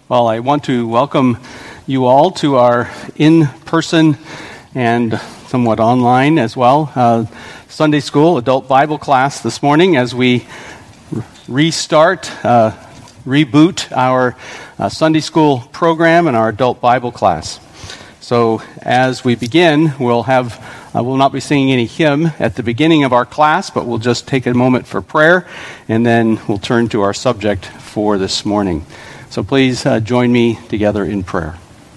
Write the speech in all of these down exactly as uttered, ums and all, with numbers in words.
Well, I want to welcome you all to our in-person and somewhat online as well uh, Sunday School Adult Bible class this morning as we restart, uh, reboot our uh, Sunday School program and our Adult Bible class. So as we begin, we'll have uh, we'll not be singing any hymn at the beginning of our class, but we'll just take a moment for prayer, and then we'll turn to our subject for this morning. So please uh, join me together in prayer.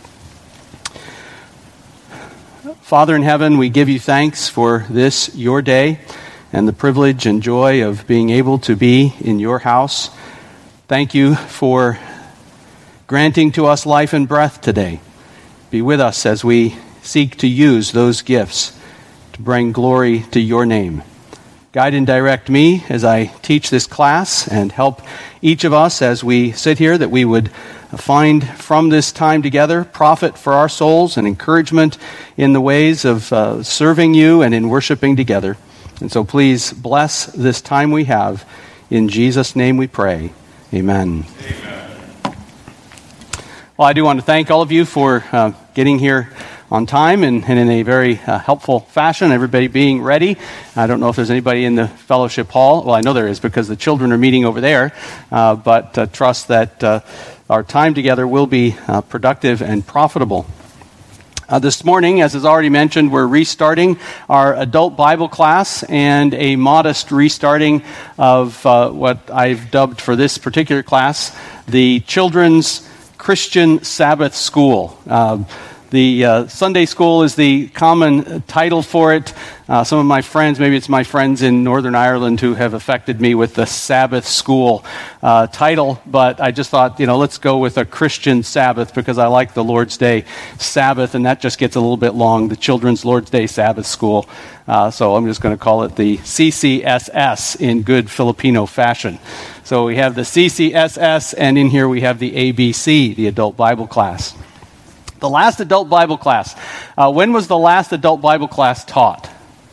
Father in heaven, we give you thanks for this, your day, and the privilege and joy of being able to be in your house. Thank you for granting to us life and breath today. Be with us as we seek to use those gifts to bring glory to your name. Guide and direct me as I teach this class, and help each of us as we sit here that we would find from this time together profit for our souls and encouragement in the ways of uh, serving you and in worshiping together. And so please bless this time we have. In Jesus' name we pray. Amen. Amen. Well, I do want to thank all of you for uh, getting here on time and, and in a very uh, helpful fashion, everybody being ready. I don't know if there's anybody in the fellowship hall. Well, I know there is because the children are meeting over there, uh, but uh, trust that uh, our time together will be uh, productive and profitable. Uh, this morning, as is already mentioned, we're restarting our adult Bible class and a modest restarting of uh, what I've dubbed for this particular class, the Children's Christian Sabbath School. Uh, The uh, Sunday School is the common title for it. Uh, some of my friends, maybe it's my friends in Northern Ireland who have affected me with the Sabbath School uh, title, but I just thought, you know, let's go with a Christian Sabbath because I like the Lord's Day Sabbath, and that just gets a little bit long, the Children's Lord's Day Sabbath School. Uh, so I'm just going to call it the C C S S in good Filipino fashion. So we have the C C S S, and in here we have the A B C, the Adult Bible Class. The last adult Bible class. Uh, when was the last adult Bible class taught?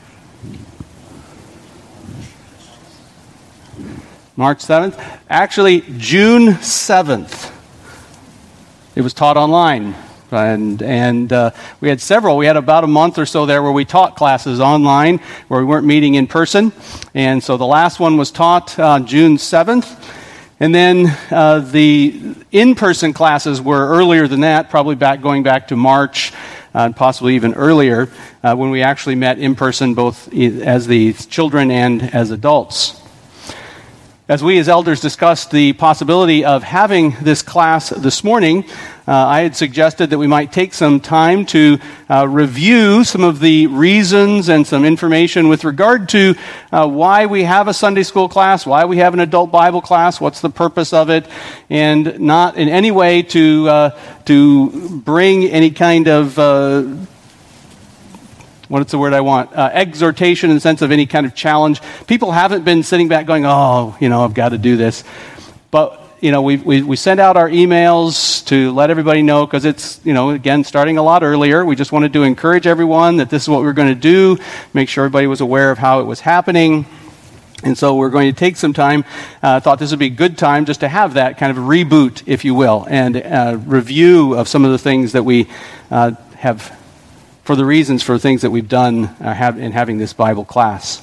March seventh? Actually, June seventh. It was taught online. And and uh, we had several. We had about a month or so there where we taught classes online, where we weren't meeting in person. And so the last one was taught on June seventh. And then uh, the in-person classes were earlier than that, probably back going back to March, uh, and possibly even earlier, uh, when we actually met in person, both as the children and as adults. As we as elders discussed the possibility of having this class this morning, uh, I had suggested that we might take some time to uh, review some of the reasons and some information with regard to uh, why we have a Sunday school class, why we have an adult Bible class, what's the purpose of it, and not in any way to uh, to bring any kind of uh, What's the word I want? Uh, exhortation in the sense of any kind of challenge. People haven't been sitting back going, oh, you know, I've got to do this. But, you know, we we we send out our emails to let everybody know because it's, you know, again, starting a lot earlier. We just wanted to encourage everyone that this is what we we're going to do, make sure everybody was aware of how it was happening. And so we're going to take some time. I uh, thought this would be a good time just to have that kind of reboot, if you will, and uh, review of some of the things that we uh, have for the reasons for things that we've done uh, have, in having this Bible class.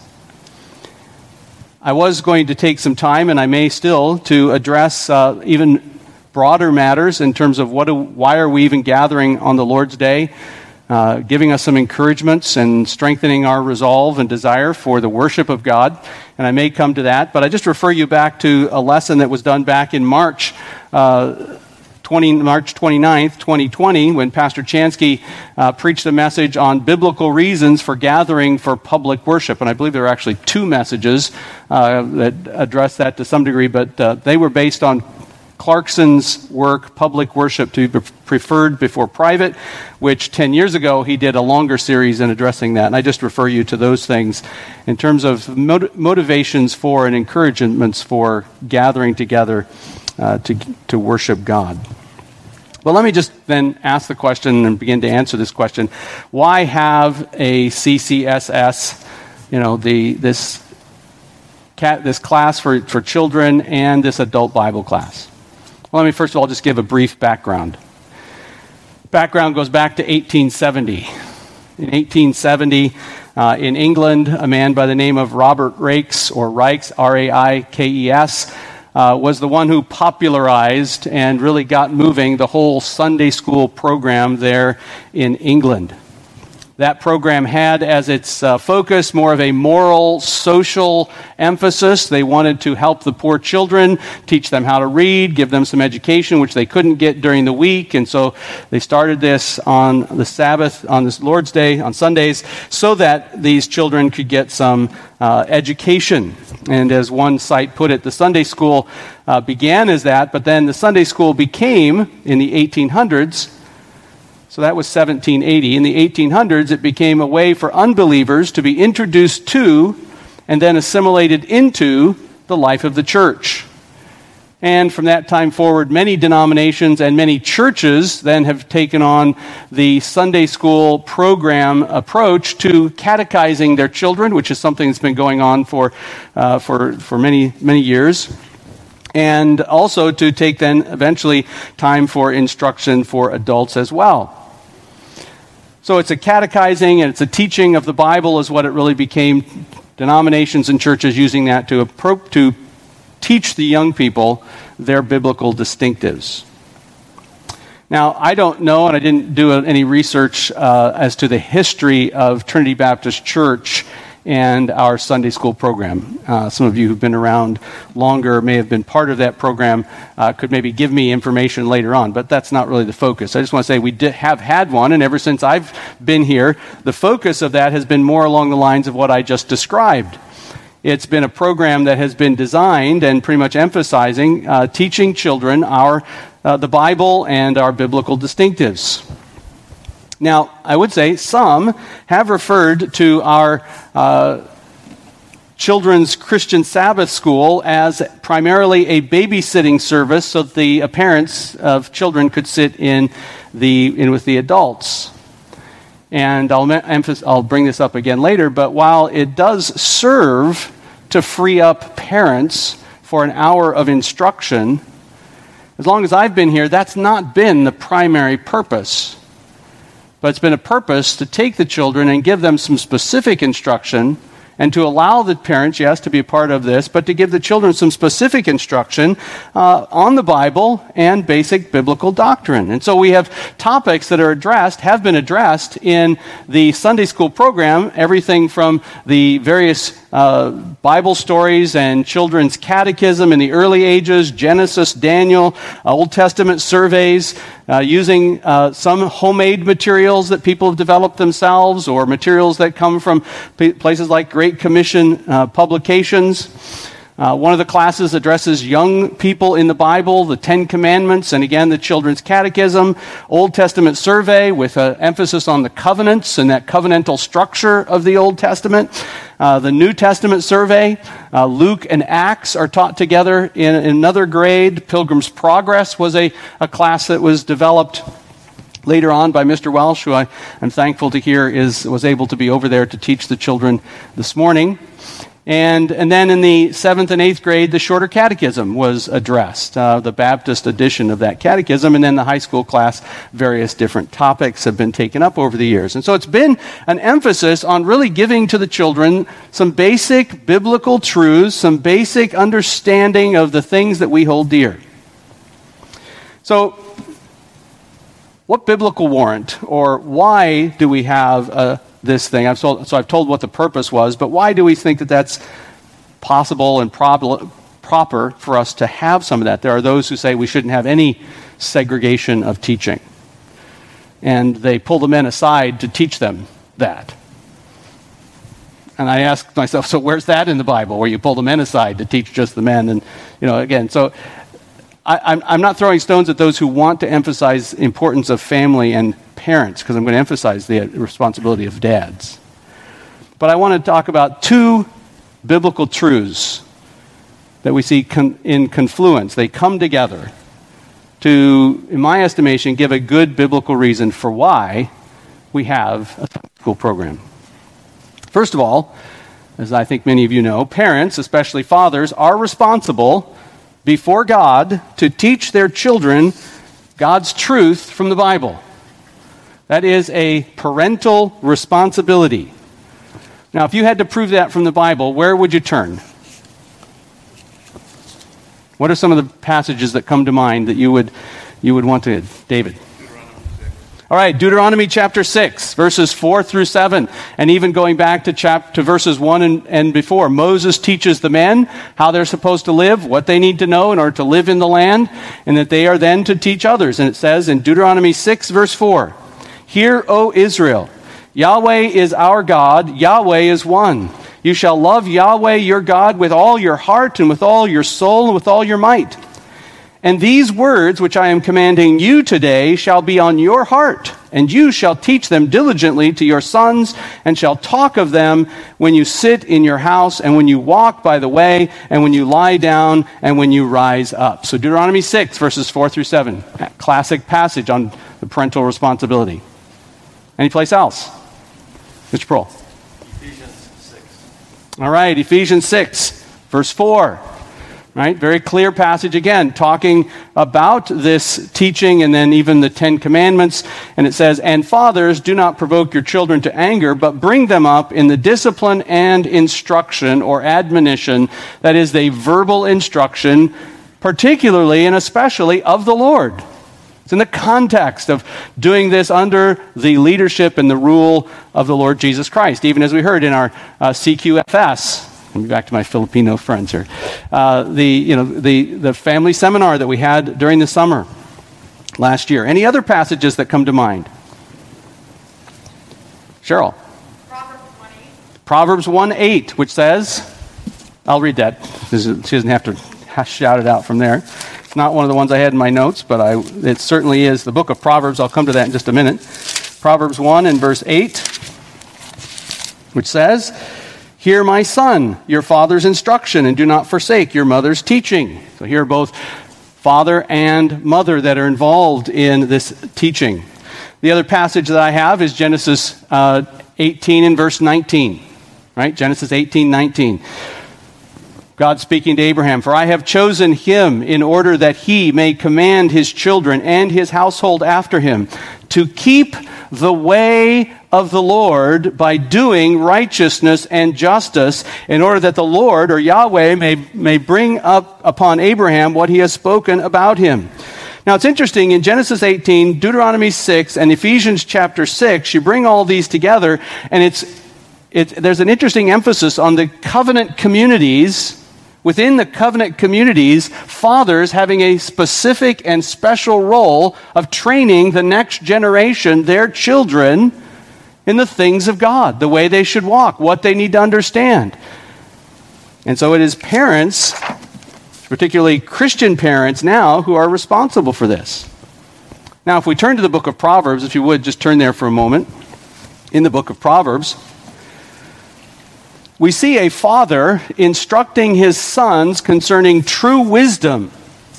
I was going to take some time, and I may still, to address uh, even broader matters in terms of what, do, why are we even gathering on the Lord's Day, uh, giving us some encouragements and strengthening our resolve and desire for the worship of God. And I may come to that, but I just refer you back to a lesson that was done back in March uh March twenty-ninth, twenty twenty, when Pastor Chansky uh, preached a message on biblical reasons for gathering for public worship. And I believe there were actually two messages uh, that address that to some degree, but uh, they were based on Clarkson's work, Public Worship to be Preferred Before Private, which ten years ago he did a longer series in addressing that. And I just refer you to those things in terms of mot- motivations for and encouragements for gathering together uh, to to worship God. Well, let me just then ask the question and begin to answer this question. Why have a C C S S, you know, the this cat, this class for, for children and this adult Bible class? Well, let me first of all just give a brief background. Background goes back to eighteen seventy. In eighteen seventy, uh, in England, a man by the name of Robert Raikes, or Rikes, R A I K E S, uh, was the one who popularized and really got moving the whole Sunday school program there in England. That program had as its uh, focus more of a moral, social emphasis. They wanted to help the poor children, teach them how to read, give them some education, which they couldn't get during the week. And so they started this on the Sabbath, on this Lord's Day, on Sundays, so that these children could get some uh, education. And as one site put it, the Sunday school uh, began as that, but then the Sunday school became, in the eighteen hundreds, so that was seventeen eighty. In the eighteen hundreds, it became a way for unbelievers to be introduced to and then assimilated into the life of the church. And from that time forward, many denominations and many churches then have taken on the Sunday school program approach to catechizing their children, which is something that's been going on for uh, for for many many years. And also to take then eventually time for instruction for adults as well. So it's a catechizing and it's a teaching of the Bible is what it really became. Denominations and churches using that to appro- to teach the young people their biblical distinctives. Now, I don't know, and I didn't do any research uh, as to the history of Trinity Baptist Church and our Sunday school program. Uh, some of you who've been around longer may have been part of that program, uh, could maybe give me information later on, but that's not really the focus. I just want to say we did have had one, and ever since I've been here, the focus of that has been more along the lines of what I just described. It's been a program that has been designed and pretty much emphasizing uh, teaching children our uh, the Bible and our biblical distinctives. Now, I would say some have referred to our uh, children's Christian Sabbath school as primarily a babysitting service so that the parents of children could sit in the in with the adults. And I'll, emph- I'll bring this up again later, but while it does serve to free up parents for an hour of instruction, as long as I've been here, that's not been the primary purpose. But it's been a purpose to take the children and give them some specific instruction and to allow the parents, yes, to be a part of this, but to give the children some specific instruction uh, on the Bible and basic biblical doctrine. And so we have topics that are addressed, have been addressed in the Sunday school program, everything from the various uh, Bible stories and children's catechism in the early ages, Genesis, Daniel, uh, Old Testament surveys, uh, using uh, some homemade materials that people have developed themselves or materials that come from p- places like Great Commission uh, publications. Uh, one of the classes addresses young people in the Bible, the Ten Commandments, and again, the Children's Catechism, Old Testament survey with an emphasis on the covenants and that covenantal structure of the Old Testament. Uh, the New Testament survey, uh, Luke and Acts are taught together in, in another grade. Pilgrim's Progress was a, a class that was developed later on by Mister Welsh, who I am thankful to hear is was able to be over there to teach the children this morning. And and then in the seventh and eighth grade, the shorter catechism was addressed, uh, the Baptist edition of that catechism. And then the high school class, various different topics have been taken up over the years. And so it's been an emphasis on really giving to the children some basic biblical truths, some basic understanding of the things that we hold dear. So what biblical warrant, or why do we have a this thing? I've told, so I've told what the purpose was, but why do we think that that's possible and prob- proper for us to have some of that? There are those who say we shouldn't have any segregation of teaching. And they pull the men aside to teach them that. And I ask myself, so where's that in the Bible, where you pull the men aside to teach just the men? And, you know, again, so I, I'm, I'm not throwing stones at those who want to emphasize the importance of family and parents, because I'm going to emphasize the responsibility of dads. But I want to talk about two biblical truths that we see con- in confluence. They come together to, in my estimation, give a good biblical reason for why we have a school program. First of all, as I think many of you know, parents, especially fathers, are responsible before God to teach their children God's truth from the Bible. That is a parental responsibility. Now, if you had to prove that from the Bible, where would you turn? What are some of the passages that come to mind that you would you would want to, David? All right, Deuteronomy chapter six, verses four through seven, and even going back to chap- to verses one and, and before. Moses teaches the men how they're supposed to live, what they need to know in order to live in the land, and that they are then to teach others. And it says in Deuteronomy six, verse four, "Hear, O Israel, Yahweh is our God, Yahweh is one. You shall love Yahweh your God with all your heart and with all your soul and with all your might. And these words which I am commanding you today shall be on your heart, and you shall teach them diligently to your sons, and shall talk of them when you sit in your house, and when you walk by the way, and when you lie down, and when you rise up." So Deuteronomy six, verses four through seven. Classic passage on the parental responsibility. Any place else? Mister Pearl. Ephesians six. All right, Ephesians six, verse four. Right, very clear passage again, talking about this teaching and then even the Ten Commandments. And it says, "And fathers, do not provoke your children to anger, but bring them up in the discipline and instruction," or admonition, that is, the verbal instruction, particularly and especially of the Lord. It's in the context of doing this under the leadership and the rule of the Lord Jesus Christ, even as we heard in our uh, C Q F S. Let me back to my Filipino friends here. Uh, the you know the the family seminar that we had during the summer last year. Any other passages that come to mind? Cheryl. Proverbs one eight. Proverbs one eight, which says, I'll read that. She doesn't have to shout it out from there. It's not one of the ones I had in my notes, but I it certainly is the book of Proverbs. I'll come to that in just a minute. Proverbs one and verse eight, which says, "Hear, my son, your father's instruction, and do not forsake your mother's teaching." So here are both father and mother that are involved in this teaching. The other passage that I have is Genesis uh, eighteen and verse nineteen. Right? Genesis eighteen, nineteen. God speaking to Abraham, "For I have chosen him in order that he may command his children and his household after him to keep the way of the Lord by doing righteousness and justice, in order that the Lord," or Yahweh, may, may bring up upon Abraham what he has spoken about him." Now it's interesting, in Genesis eighteen, Deuteronomy six, and Ephesians chapter six, you bring all these together, and it's, it, there's an interesting emphasis on the covenant communities. Within the covenant communities, fathers having a specific and special role of training the next generation, their children, in the things of God, the way they should walk, what they need to understand. And so it is parents, particularly Christian parents now, who are responsible for this. Now, if we turn to the book of Proverbs, if you would, just turn there for a moment. In the book of Proverbs, we see a father instructing his sons concerning true wisdom.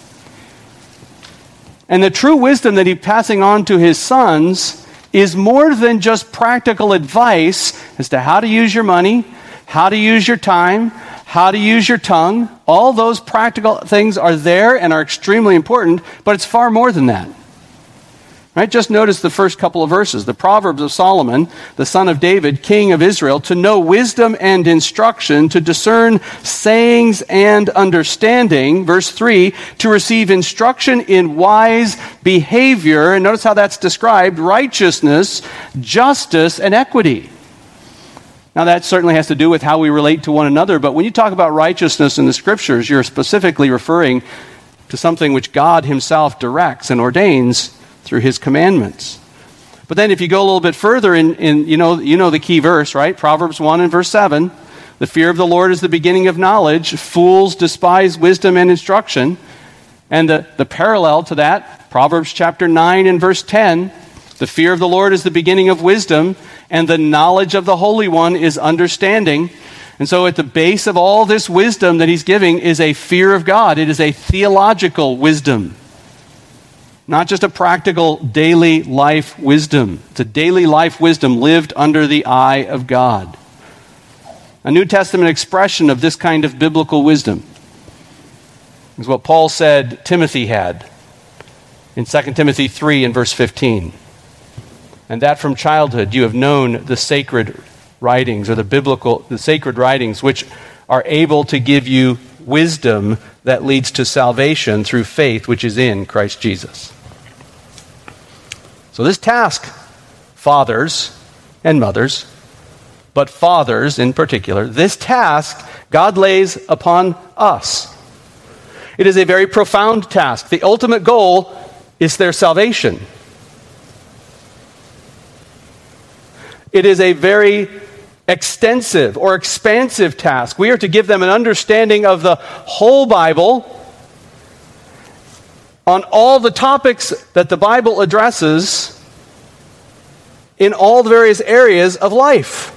And the true wisdom that he's passing on to his sons is more than just practical advice as to how to use your money, how to use your time, how to use your tongue. All those practical things are there and are extremely important, but it's far more than that. Right? Just notice the first couple of verses. The Proverbs of Solomon, the son of David, king of Israel, to know wisdom and instruction, to discern sayings and understanding. Verse three, to receive instruction in wise behavior. And notice how that's described: righteousness, justice, and equity. Now that certainly has to do with how we relate to one another, but when you talk about righteousness in the Scriptures, you're specifically referring to something which God himself directs and ordains through his commandments. But then if you go a little bit further, in, in you know you know the key verse, right? Proverbs one and verse seven. "The fear of the Lord is the beginning of knowledge. Fools despise wisdom and instruction." And the, the parallel to that, Proverbs chapter nine and verse ten. "The fear of the Lord is the beginning of wisdom, and the knowledge of the Holy One is understanding." And so at the base of all this wisdom that he's giving is a fear of God. It is a theological wisdom. Not just a practical daily life wisdom. It's a daily life wisdom lived under the eye of God. A New Testament expression of this kind of biblical wisdom is what Paul said Timothy had in Second Timothy three and verse fifteen. And that from childhood you have known the sacred writings, or the biblical, the sacred writings, which are able to give you wisdom that leads to salvation through faith which is in Christ Jesus. So this task, fathers and mothers, but fathers in particular, this task God lays upon us. It is a very profound task. The ultimate goal is their salvation. It is a very extensive or expansive task. We are to give them an understanding of the whole Bible on all the topics that the Bible addresses in all the various areas of life.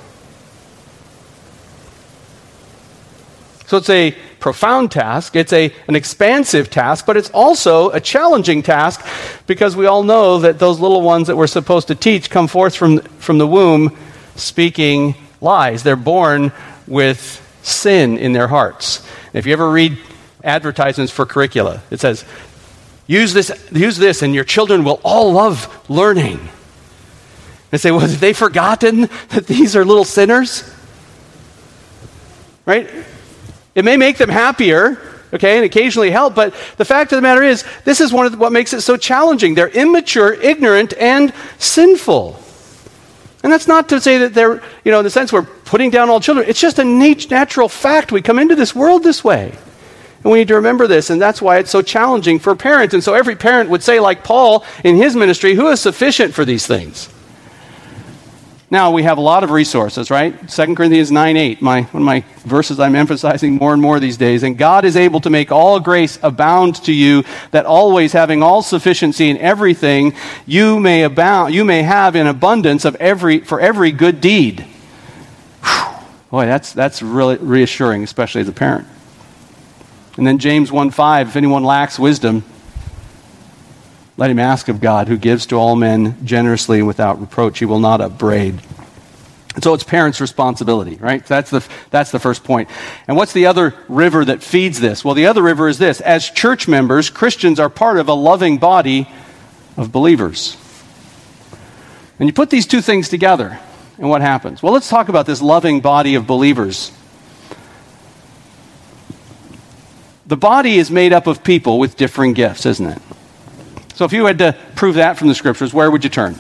So it's a profound task, it's a, an expansive task, but it's also a challenging task because we all know that those little ones that we're supposed to teach come forth from, from the womb speaking lies. They're born with sin in their hearts. If you ever read advertisements for curricula, it says, use this, use this and your children will all love learning. They say, well, have they forgotten that these are little sinners? Right? It may make them happier, okay, and occasionally help, but the fact of the matter is, this is one of the, what makes it so challenging. They're immature, ignorant, and sinful. And that's not to say that they're, you know, in the sense we're putting down all children. It's just a nat- natural fact. We come into this world this way. And we need to remember this, and that's why it's so challenging for parents. And so every parent would say, like Paul in his ministry, who is sufficient for these things? Now, we have a lot of resources, right? Second Corinthians nine eight, my, one of my verses I'm emphasizing more and more these days. And God is able to make all grace abound to you, that always having all sufficiency in everything, you may abound, you may have in abundance of every for every good deed. Whew. Boy, that's that's really reassuring, especially as a parent. And then James one five, if anyone lacks wisdom, let him ask of God, who gives to all men generously and without reproach. He will not upbraid. And so it's parents' responsibility, right? That's the, that's the first point. And what's the other river that feeds this? Well, the other river is this. As church members, Christians are part of a loving body of believers. And you put these two things together, and what happens? Well, let's talk about this loving body of believers. The body is made up of people with differing gifts, isn't it? So if you had to prove that from the scriptures, where would you turn?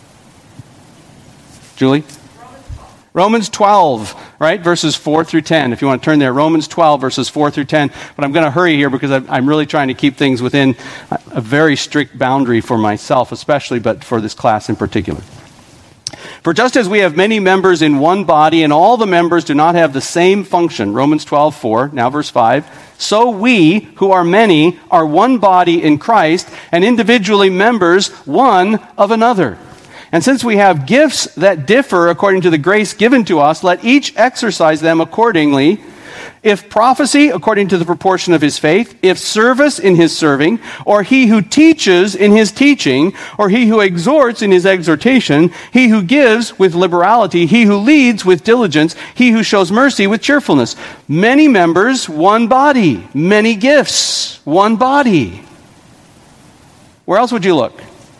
Julie? Romans twelve, right? Verses four through ten. If you want to turn there, Romans twelve, verses four through ten. But I'm going to hurry here because I'm really trying to keep things within a very strict boundary for myself, especially, but for this class in particular. For just as we have many members in one body, and all the members do not have the same function, Romans twelve, four, now verse five, so we, who are many, are one body in Christ, and individually members one of another. And since we have gifts that differ according to the grace given to us, let each exercise them accordingly. If prophecy, according to the proportion of his faith, if service in his serving, or he who teaches in his teaching, or he who exhorts in his exhortation, he who gives with liberality, he who leads with diligence, he who shows mercy with cheerfulness. Many members, one body. Many gifts, one body. Where else would you look?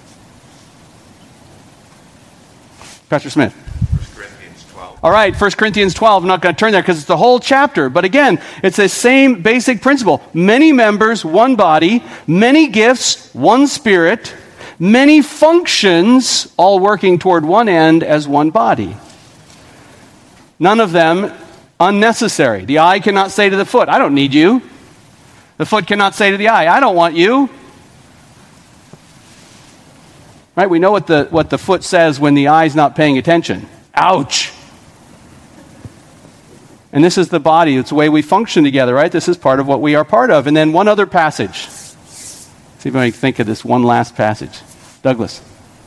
Pastor Smith. All right, First Corinthians twelve, I'm not going to turn there because it's the whole chapter. But again, it's the same basic principle. Many members, one body. Many gifts, one spirit. Many functions, all working toward one end as one body. None of them unnecessary. The eye cannot say to the foot, I don't need you. The foot cannot say to the eye, I don't want you. Right? We know what the, what the foot says when the eye's not paying attention. Ouch. And this is the body. It's the way we function together, right? This is part of what we are part of. And then one other passage. See if I can think of this one last passage. Douglas.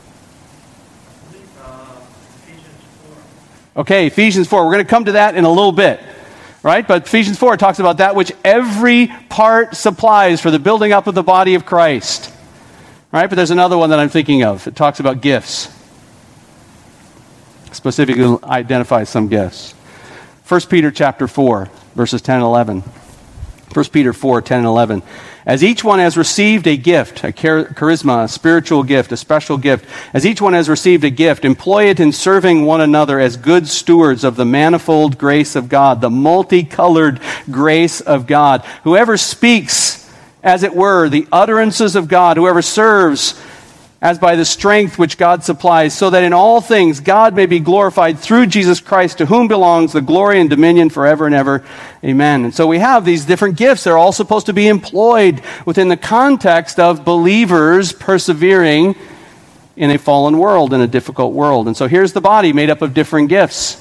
Okay, Ephesians four. We're going to come to that in a little bit, right? But Ephesians four talks about that which every part supplies for the building up of the body of Christ. Right? But there's another one that I'm thinking of. It talks about gifts. Specifically identifies some gifts. First Peter chapter four, verses ten and eleven. First Peter four, ten and eleven. As each one has received a gift, a char- charisma, a spiritual gift, a special gift, as each one has received a gift, employ it in serving one another as good stewards of the manifold grace of God, the multicolored grace of God. Whoever speaks, as it were, the utterances of God, whoever serves as by the strength which God supplies, so that in all things God may be glorified through Jesus Christ, to whom belongs the glory and dominion forever and ever. Amen. And so we have these different gifts. They're all supposed to be employed within the context of believers persevering in a fallen world, in a difficult world. And so here's the body made up of different gifts.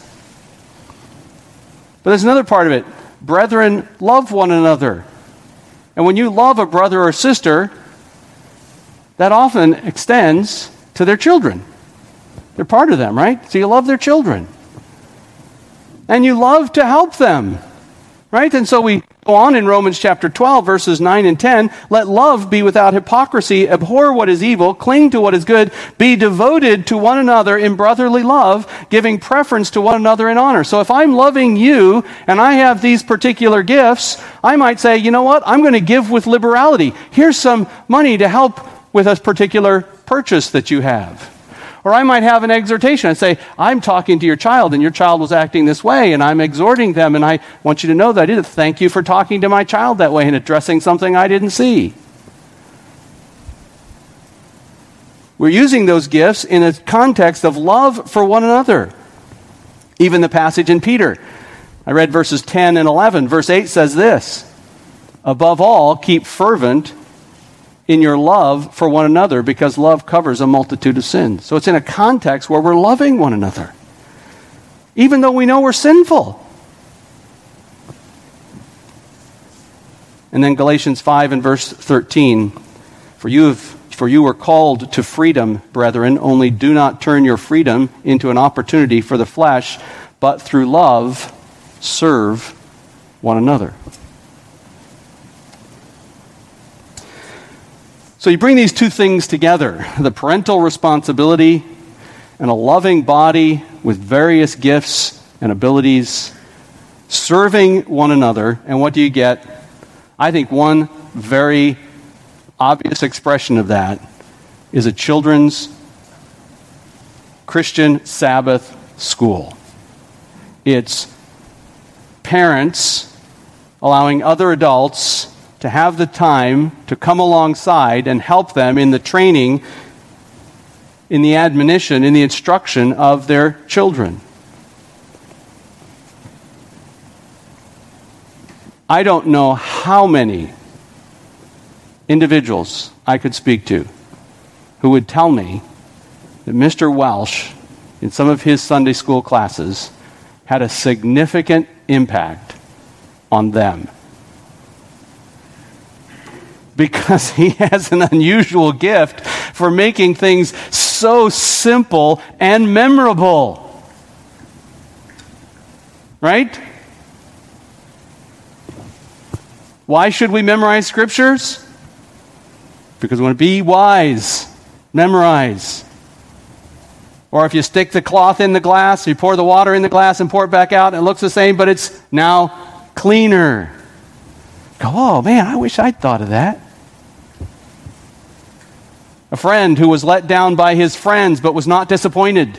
But there's another part of it. Brethren, love one another. And when you love a brother or sister, that often extends to their children. They're part of them, right? So you love their children. And you love to help them, right? And so we go on in Romans chapter twelve, verses nine and ten. Let love be without hypocrisy. Abhor what is evil. Cling to what is good. Be devoted to one another in brotherly love, giving preference to one another in honor. So if I'm loving you and I have these particular gifts, I might say, you know what? I'm going to give with liberality. Here's some money to help with a particular purchase that you have. Or I might have an exhortation. I say, I'm talking to your child, and your child was acting this way, and I'm exhorting them, and I want you to know that I did it. Thank you for talking to my child that way and addressing something I didn't see. We're using those gifts in a context of love for one another. Even the passage in Peter. I read verses ten and eleven. Verse eight says this, above all, keep fervent in your love for one another, because love covers a multitude of sins. So it's in a context where we're loving one another, even though we know we're sinful. And then Galatians five and verse thirteen, for you have, for you were called to freedom, brethren, only do not turn your freedom into an opportunity for the flesh, but through love serve one another. So you bring these two things together, the parental responsibility and a loving body with various gifts and abilities, serving one another, and what do you get? I think one very obvious expression of that is a children's Christian Sabbath school. It's parents allowing other adults to have the time to come alongside and help them in the training, in the admonition, in the instruction of their children. I don't know how many individuals I could speak to who would tell me that Mister Welsh, in some of his Sunday school classes, had a significant impact on them. Because he has an unusual gift for making things so simple and memorable. Right? Why should we memorize scriptures? Because we want to be wise. Memorize. Or if you stick the cloth in the glass, you pour the water in the glass and pour it back out, and it looks the same, but it's now cleaner. Go, oh man, I wish I'd thought of that. A friend who was let down by his friends but was not disappointed.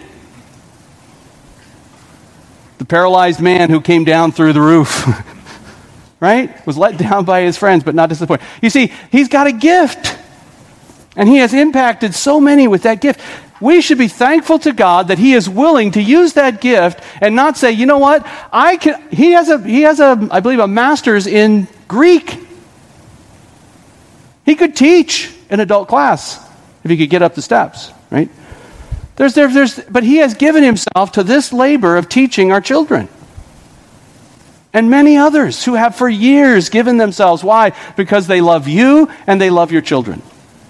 The paralyzed man who came down through the roof, right? Was let down by his friends but not disappointed. You see, he's got a gift. And he has impacted so many with that gift. We should be thankful to God that he is willing to use that gift and not say, you know what, I can. He has a, he has a, I believe, a master's in Greek. He could teach an adult class if he could get up the steps, right? There's, there, there's, but he has given himself to this labor of teaching our children. And many others who have for years given themselves. Why? Because they love you and they love your children.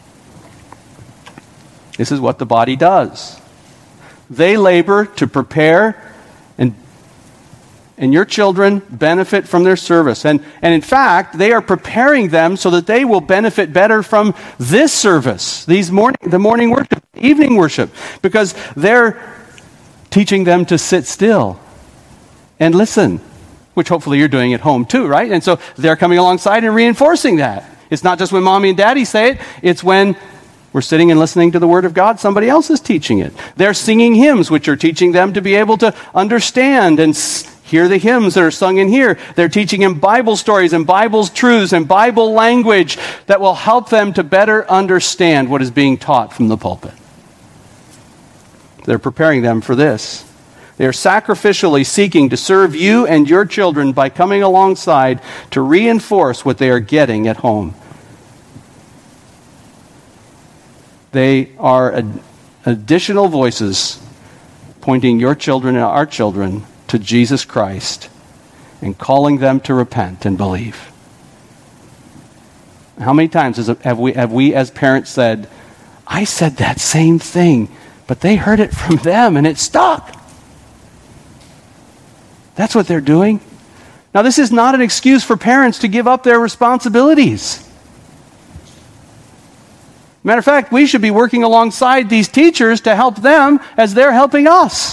This is what the body does. They labor to prepare, and and your children benefit from their service. And, and in fact, they are preparing them so that they will benefit better from this service, these morning, the morning worship, evening worship, because they're teaching them to sit still and listen which hopefully you're doing at home too, right? And so they're coming alongside and reinforcing that. It's not just when mommy and daddy say it, it's when we're sitting and listening to the Word of God, somebody else is teaching it. They're singing hymns, which are teaching them to be able to understand and hear the hymns that are sung in here. They're teaching them Bible stories and Bible truths and Bible language that will help them to better understand what is being taught from the pulpit. They're preparing them for this. They are sacrificially seeking to serve you and your children by coming alongside to reinforce what they are getting at home. They are ad- additional voices pointing your children and our children to Jesus Christ and calling them to repent and believe. How many times has, have we have we as parents said, I said that same thing, but they heard it from them and it stuck? That's what they're doing. Now, this is not an excuse for parents to give up their responsibilities. Matter of fact, we should be working alongside these teachers to help them as they're helping us.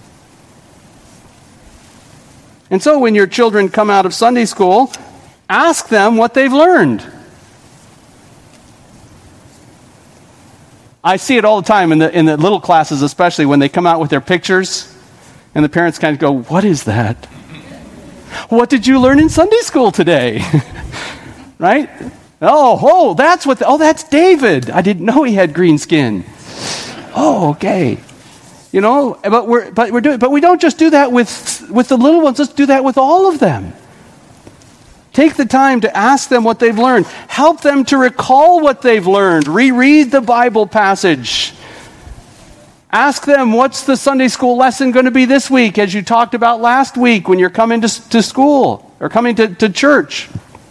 And so when your children come out of Sunday school, ask them what they've learned. I see it all the time in the in the little classes, especially when they come out with their pictures, and the parents kind of go, what is that? What did you learn in Sunday school today? Right? Oh, oh, that's what, the, oh, that's David. I didn't know he had green skin. Oh, okay. You know, but we're, but we're doing, but we don't just do that with, with the little ones. Let's do that with all of them. Take the time to ask them what they've learned. Help them to recall what they've learned. Reread the Bible passage. Ask them, what's the Sunday school lesson going to be this week, as you talked about last week when you're coming to, to school or coming to, to church.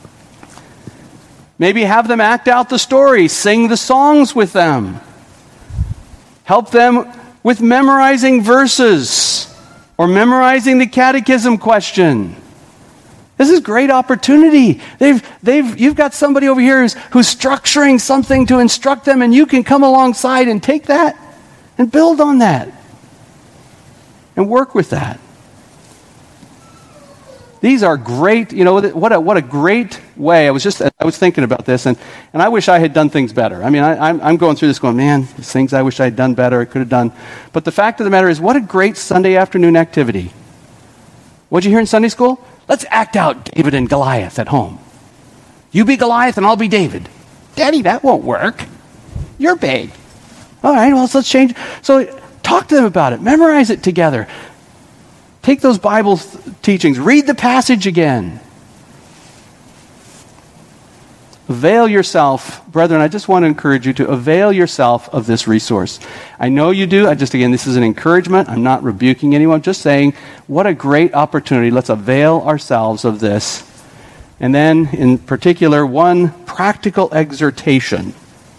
Maybe have them act out the story, sing the songs with them. Help them with memorizing verses or memorizing the catechism question. This is a great opportunity. They've, they've, you've got somebody over here who's, who's structuring something to instruct them, and you can come alongside and take that and build on that and work with that. These are great, you know, what a, what a great way. I was just, I was thinking about this, and, and I wish I had done things better. I mean, I, I'm, I'm going through this going, man, these things I wish I had done better, I could have done. But the fact of the matter is, what a great Sunday afternoon activity. What'd you hear in Sunday school? Let's act out David and Goliath at home. You be Goliath and I'll be David. Daddy, that won't work. You're big. All right, well, let's change. So talk to them about it. Memorize it together. Take those Bible th- teachings. Read the passage again. Avail yourself. Brethren, I just want to encourage you to avail yourself of this resource. I know you do. I just, again, this is an encouragement. I'm not rebuking anyone. I'm just saying, what a great opportunity. Let's avail ourselves of this. And then, in particular, one practical exhortation,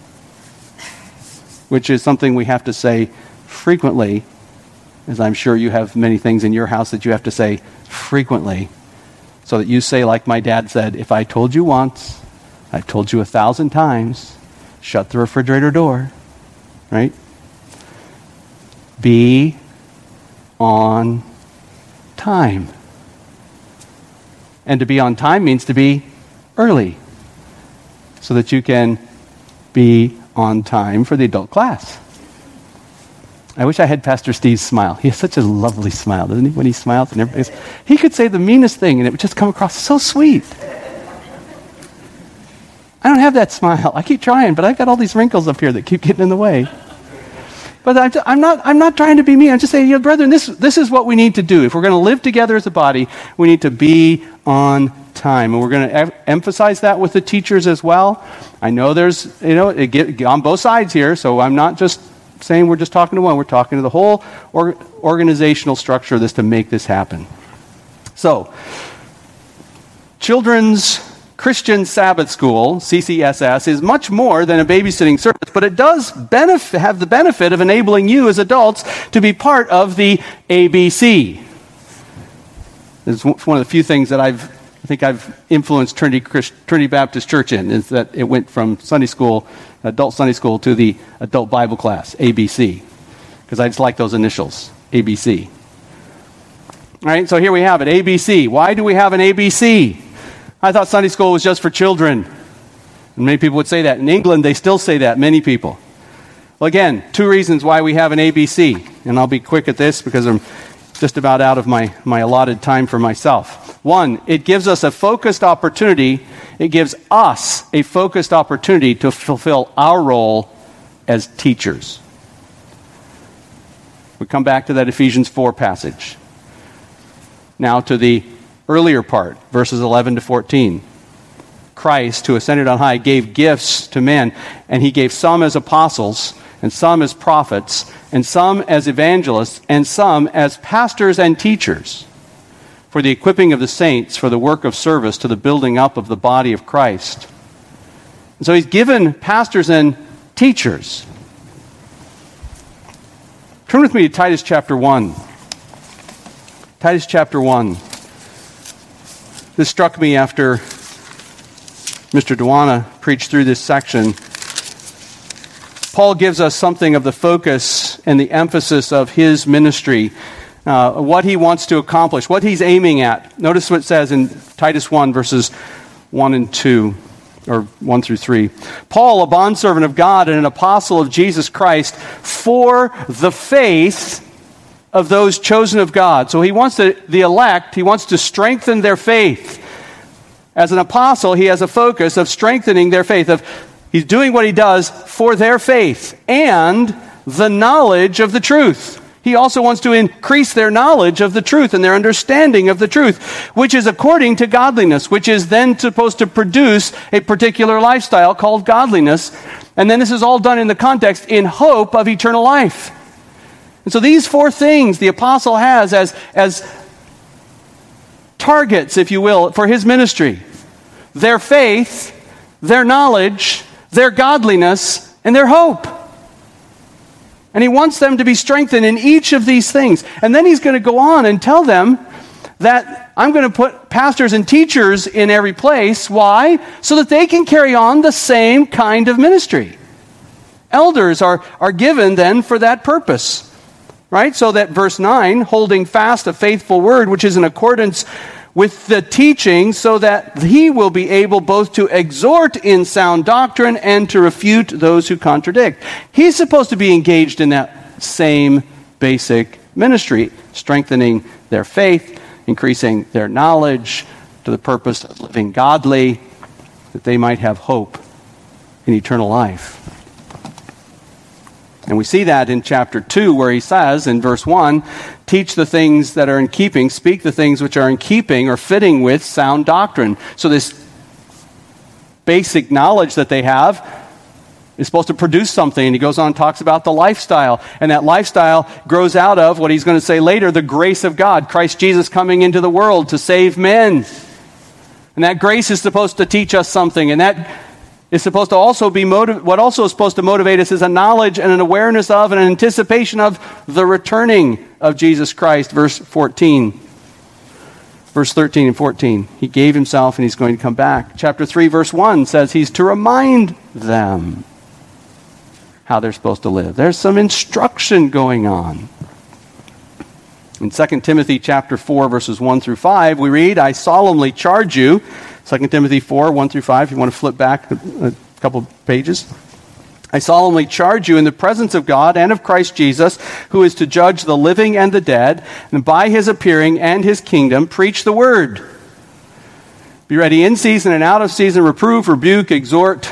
which is something we have to say frequently, as I'm sure you have many things in your house that you have to say frequently, so that you say, like my dad said, if I told you once, I've told you a thousand times, shut the refrigerator door, right? Be on time. And to be on time means to be early, so that you can be on time for the adult class. I wish I had Pastor Steve's smile. He has such a lovely smile, doesn't he? When he smiles, and everybody's, he could say the meanest thing, and it would just come across so sweet. I don't have that smile. I keep trying, but I've got all these wrinkles up here that keep getting in the way. But I'm, just, I'm not. I'm not trying to be mean. I'm just saying, you know, brethren, this this is what we need to do. If we're going to live together as a body, we need to be on time, and we're going to em- emphasize that with the teachers as well. I know there's, you know, it get, on both sides here, so I'm not just saying we're just talking to one. We're talking to the whole or, organizational structure of this to make this happen. So, children's Christian Sabbath School, C C S S, is much more than a babysitting service, but it does benef- have the benefit of enabling you as adults to be part of the A B C. It's one of the few things that I've, I think I've influenced Trinity, Christ, Trinity Baptist Church in, is that it went from Sunday school, adult Sunday school, to the adult Bible class, A B C, because I just like those initials, A B C. Right? So here we have it, A B C. Why do we have an A B C? I thought Sunday school was just for children. And many people would say that. In England, they still say that, many people. Well, again, two reasons why we have an A B C. And I'll be quick at this because I'm just about out of my, my allotted time for myself. One, it gives us a focused opportunity. It gives us a focused opportunity to fulfill our role as teachers. We come back to that Ephesians four passage. Now to the earlier part, verses eleven to fourteen. Christ, who ascended on high, gave gifts to men, and he gave some as apostles, and some as prophets, and some as evangelists, and some as pastors and teachers, for the equipping of the saints, for the work of service, to the building up of the body of Christ. And so he's given pastors and teachers. Turn with me to Titus chapter one. Titus chapter one. This struck me after Mister Dewana preached through this section. Paul gives us something of the focus and the emphasis of his ministry, uh, what he wants to accomplish, what he's aiming at. Notice what it says in Titus one, verses one and two, or one through three. Paul, a bondservant of God and an apostle of Jesus Christ, for the faith of those chosen of God. So he wants to, the elect, he wants to strengthen their faith. As an apostle, he has a focus of strengthening their faith, of he's doing what he does for their faith and the knowledge of the truth. He also wants to increase their knowledge of the truth and their understanding of the truth, which is according to godliness, which is then supposed to produce a particular lifestyle called godliness. And then this is all done in the context in hope of eternal life. And so these four things the apostle has as, as targets, if you will, for his ministry. Their faith, their knowledge, their godliness, and their hope. And he wants them to be strengthened in each of these things. And then he's going to go on and tell them that I'm going to put pastors and teachers in every place. Why? So that they can carry on the same kind of ministry. Elders are, are given then for that purpose. Right? So that verse nine, holding fast a faithful word, which is in accordance with the teaching, so that he will be able both to exhort in sound doctrine and to refute those who contradict. He's supposed to be engaged in that same basic ministry, strengthening their faith, increasing their knowledge to the purpose of living godly, that they might have hope in eternal life. And we see that in chapter two, where he says in verse one, teach the things that are in keeping, speak the things which are in keeping or fitting with sound doctrine. So this basic knowledge that they have is supposed to produce something. And he goes on and talks about the lifestyle. And that lifestyle grows out of what he's going to say later, the grace of God, Christ Jesus coming into the world to save men. And that grace is supposed to teach us something. And that is supposed to also be motiv- what also is supposed to motivate us is a knowledge and an awareness of and an anticipation of the returning of Jesus Christ. Verse fourteen. Verse thirteen and fourteen. He gave himself and he's going to come back. Chapter three, verse one says he's to remind them how they're supposed to live. There's some instruction going on. In Second Timothy chapter four, verses one through five, we read, I solemnly charge you, Second Timothy four, one through five, if you want to flip back a, a couple pages. I solemnly charge you in the presence of God and of Christ Jesus, who is to judge the living and the dead, and by his appearing and his kingdom, preach the word. Be ready in season and out of season, reprove, rebuke, exhort.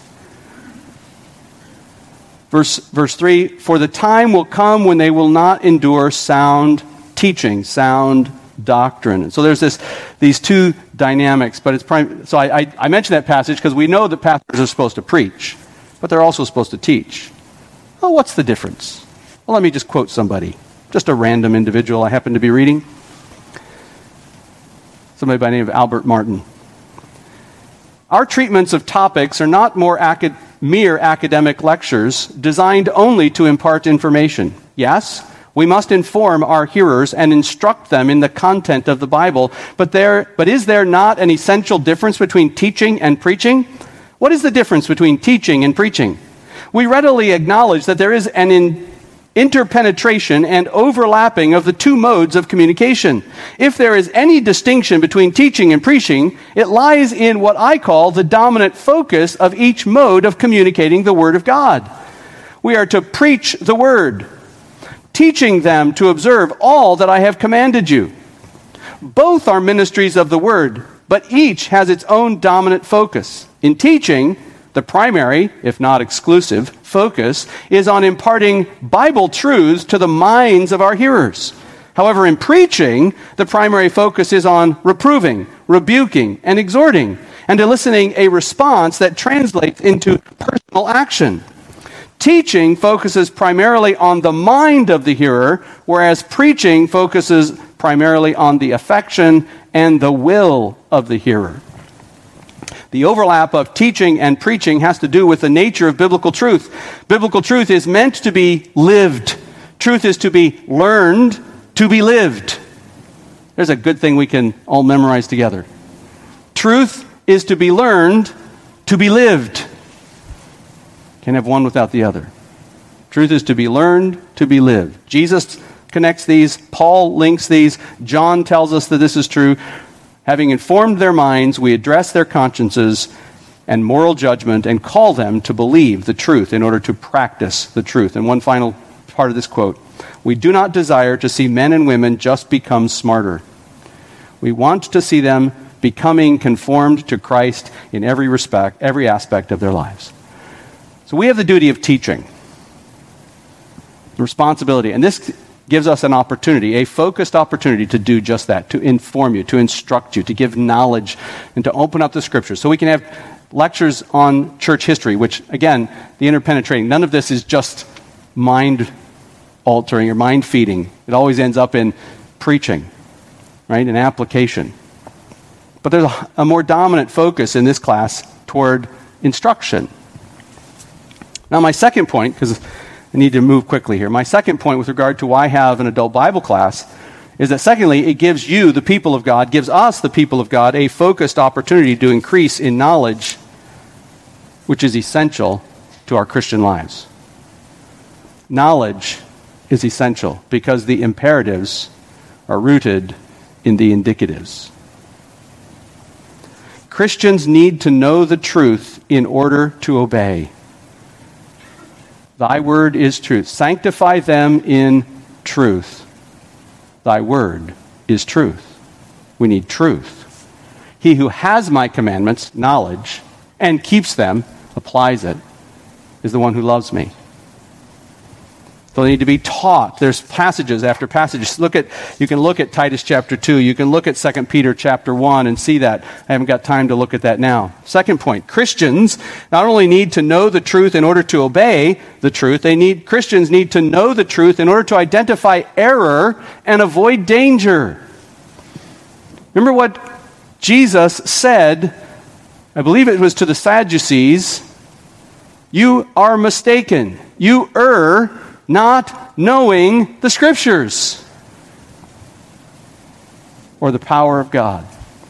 Verse, verse three, for the time will come when they will not endure sound teaching, sound doctrine. And so there's this these two dynamics, but it's prim- so I, I, I mentioned that passage because we know that pastors are supposed to preach, but they're also supposed to teach. Well, what's the difference? Well, let me just quote somebody, just a random individual I happen to be reading. Somebody by the name of Albert Martin. Our treatments of topics are not more acad- mere academic lectures designed only to impart information. Yes, we must inform our hearers and instruct them in the content of the Bible, but there, but is there not an essential difference between teaching and preaching? What is the difference between teaching and preaching? We readily acknowledge that there is an in, interpenetration and overlapping of the two modes of communication. If there is any distinction between teaching and preaching, it lies in what I call the dominant focus of each mode of communicating the Word of God. We are to preach the Word, teaching them to observe all that I have commanded you. Both are ministries of the Word, but each has its own dominant focus. In teaching, the primary, if not exclusive, focus is on imparting Bible truths to the minds of our hearers. However, in preaching, the primary focus is on reproving, rebuking, and exhorting, and eliciting a response that translates into personal action. Teaching focuses primarily on the mind of the hearer, whereas preaching focuses primarily on the affection and the will of the hearer. The overlap of teaching and preaching has to do with the nature of biblical truth. Biblical truth is meant to be lived. Truth is to be learned, to be lived. There's a good thing we can all memorize together. Truth is to be learned, to be lived. Can't have one without the other. Truth is to be learned, to be lived. Jesus connects these. Paul links these. John tells us that this is true. Having informed their minds, we address their consciences and moral judgment and call them to believe the truth in order to practice the truth. And one final part of this quote: we do not desire to see men and women just become smarter. We want to see them becoming conformed to Christ in every respect, every aspect of their lives. So we have the duty of teaching, the responsibility, and this gives us an opportunity, a focused opportunity to do just that, to inform you, to instruct you, to give knowledge, and to open up the Scriptures. So we can have lectures on church history, which, again, the interpenetrating, none of this is just mind-altering or mind-feeding. It always ends up in preaching, right, and application. But there's a, a more dominant focus in this class toward instruction. Now, my second point, because I need to move quickly here. My second point with regard to why have an adult Bible class is that, secondly, it gives you, the people of God, gives us, the people of God, a focused opportunity to increase in knowledge, which is essential to our Christian lives. Knowledge is essential because the imperatives are rooted in the indicatives. Christians need to know the truth in order to obey. Thy word is truth. Sanctify them in truth. Thy word is truth. We need truth. He who has my commandments, knowledge, and keeps them, applies it, is the one who loves me. So they need to be taught. There's passages after passages. Look at, you can look at Titus chapter two. You can look at Second Peter chapter one and see that. I haven't got time to look at that now. Second point, Christians not only need to know the truth in order to obey the truth, they need, Christians need to know the truth in order to identify error and avoid danger. Remember what Jesus said, I believe it was to the Sadducees, you are mistaken. You err not knowing the Scriptures or the power of God.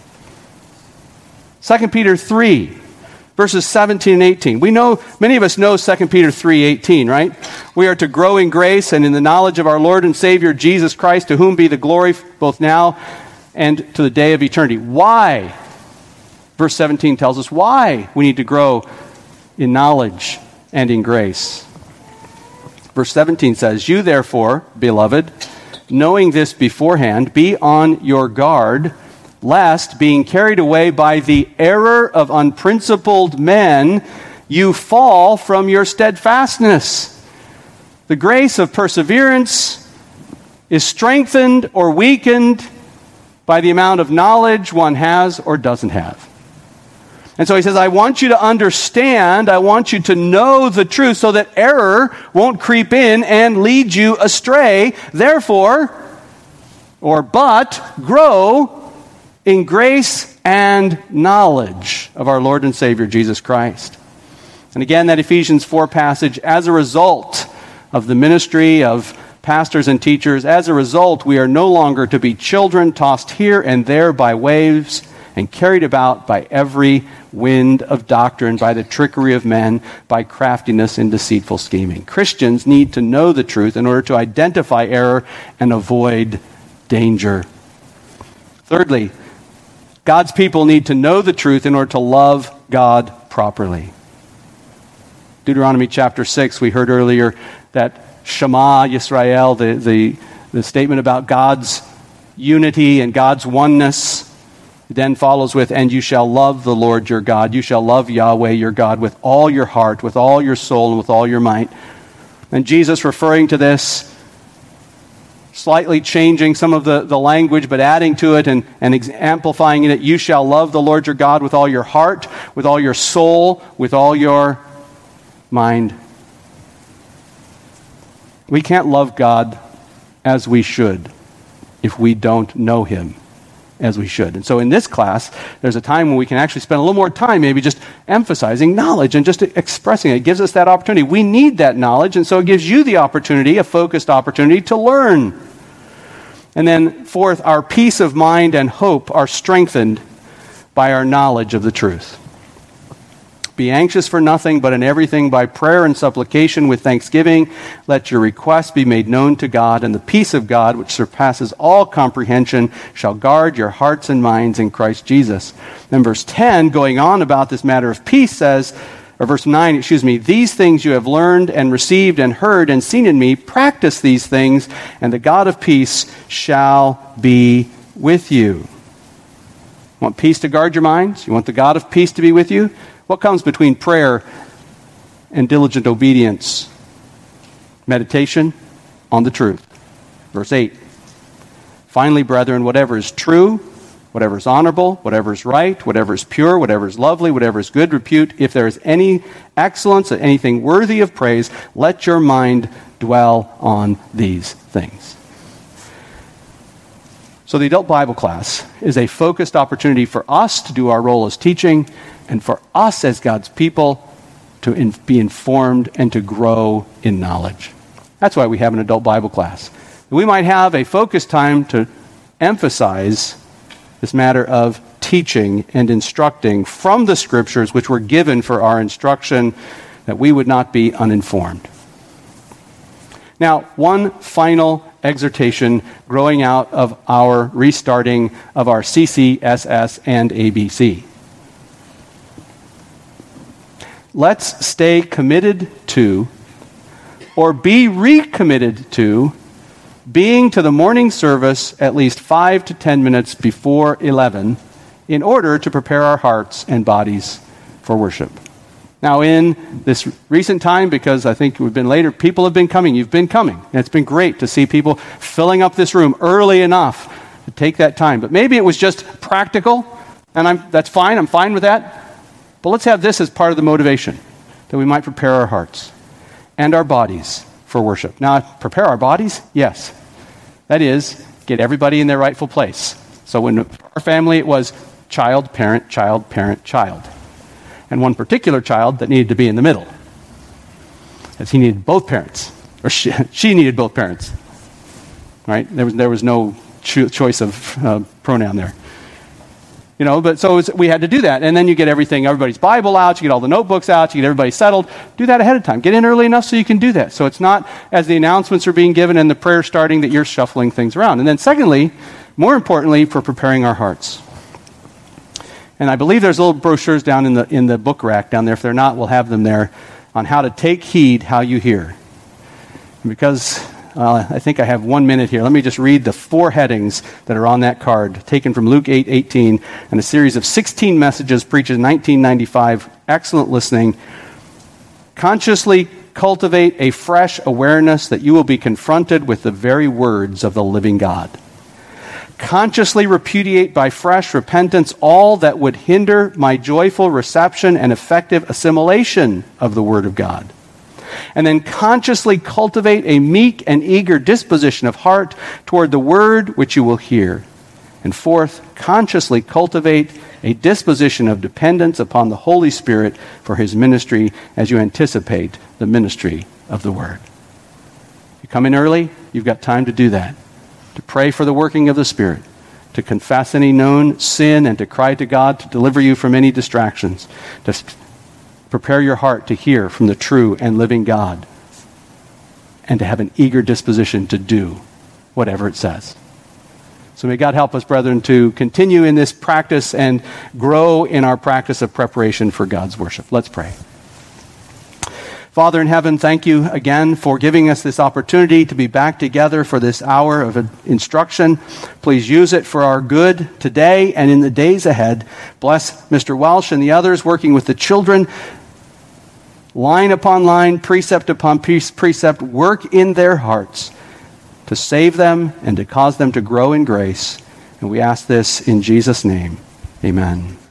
Second Peter three, verses seventeen and eighteen. We know, many of us know Second Peter three eighteen, right? We are to grow in grace and in the knowledge of our Lord and Savior Jesus Christ, to whom be the glory both now and to the day of eternity. Why? Verse seventeen tells us why we need to grow in knowledge and in grace. Verse seventeen says, you therefore, beloved, knowing this beforehand, be on your guard, lest, being carried away by the error of unprincipled men, you fall from your steadfastness. The grace of perseverance is strengthened or weakened by the amount of knowledge one has or doesn't have. And so he says, I want you to understand, I want you to know the truth so that error won't creep in and lead you astray. Therefore, or but, grow in grace and knowledge of our Lord and Savior, Jesus Christ. And again, that Ephesians four passage, as a result of the ministry of pastors and teachers, as a result, we are no longer to be children tossed here and there by waves and carried about by every wind of doctrine, by the trickery of men, by craftiness and deceitful scheming. Christians need to know the truth in order to identify error and avoid danger. Thirdly, God's people need to know the truth in order to love God properly. Deuteronomy chapter six, we heard earlier that Shema Yisrael, the, the, the statement about God's unity and God's oneness, then follows with, and you shall love the Lord your God. You shall love Yahweh your God with all your heart, with all your soul, and with all your might. And Jesus, referring to this, slightly changing some of the, the language, but adding to it and, and ex- amplifying it, you shall love the Lord your God with all your heart, with all your soul, with all your mind. We can't love God as we should if we don't know him as we should. And so in this class, there's a time when we can actually spend a little more time maybe just emphasizing knowledge and just expressing it. It gives us that opportunity. We need that knowledge, and so it gives you the opportunity, a focused opportunity, to learn. And then fourth, our peace of mind and hope are strengthened by our knowledge of the truth. Be anxious for nothing, but in everything by prayer and supplication with thanksgiving, let your requests be made known to God, and the peace of God, which surpasses all comprehension, shall guard your hearts and minds in Christ Jesus. Then verse ten, going on about this matter of peace, says, or verse nine, excuse me, these things you have learned and received and heard and seen in me, practice these things, and the God of peace shall be with you. You want peace to guard your minds? You want the God of peace to be with you? What comes between prayer and diligent obedience? Meditation on the truth. Verse eight. Finally, brethren, whatever is true, whatever is honorable, whatever is right, whatever is pure, whatever is lovely, whatever is good repute, if there is any excellence, anything worthy of praise, let your mind dwell on these things. So the adult Bible class is a focused opportunity for us to do our role as teaching, and for us as God's people to in, be informed and to grow in knowledge. That's why we have an adult Bible class. We might have a focused time to emphasize this matter of teaching and instructing from the Scriptures, which were given for our instruction, that we would not be uninformed. Now, one final exhortation growing out of our restarting of our C C, S S, and A B C. Let's stay committed to, or be recommitted to, being to the morning service at least five to ten minutes before eleven in order to prepare our hearts and bodies for worship. Now, in this recent time, because I think we've been later, people have been coming. You've been coming. And it's been great to see people filling up this room early enough to take that time. But maybe it was just practical, and I'm, that's fine. I'm fine with that. But let's have this as part of the motivation, that we might prepare our hearts and our bodies for worship. Now, prepare our bodies? Yes. That is, get everybody in their rightful place. So when our family, it was child, parent, child, parent, child. And one particular child that needed to be in the middle, as he needed both parents, or she, she needed both parents. Right? There was there was no cho- choice of uh, pronoun there. You know, but so it was, we had to do that. And then you get everything, everybody's Bible out, you get all the notebooks out, you get everybody settled. Do that ahead of time. Get in early enough so you can do that. So it's not as the announcements are being given and the prayer starting that you're shuffling things around. And then secondly, more importantly, for preparing our hearts. And I believe there's little brochures down in the in the book rack down there. If they're not, we'll have them there on how to take heed how you hear. And because uh, I think I have one minute here, let me just read the four headings that are on that card, taken from Luke eight eighteen, and a series of sixteen messages preached in nineteen ninety-five. Excellent listening. Consciously cultivate a fresh awareness that you will be confronted with the very words of the living God. Consciously repudiate by fresh repentance all that would hinder my joyful reception and effective assimilation of the Word of God. And then consciously cultivate a meek and eager disposition of heart toward the Word which you will hear. And fourth, consciously cultivate a disposition of dependence upon the Holy Spirit for His ministry as you anticipate the ministry of the Word. You come in early, you've got time to do that. To pray for the working of the Spirit, to confess any known sin and to cry to God to deliver you from any distractions, to f- prepare your heart to hear from the true and living God, and to have an eager disposition to do whatever it says. So may God help us, brethren, to continue in this practice and grow in our practice of preparation for God's worship. Let's pray. Father in heaven, thank you again for giving us this opportunity to be back together for this hour of instruction. Please use it for our good today and in the days ahead. Bless Mister Welsh and the others working with the children. Line upon line, precept upon precept, work in their hearts to save them and to cause them to grow in grace. And we ask this in Jesus' name. Amen.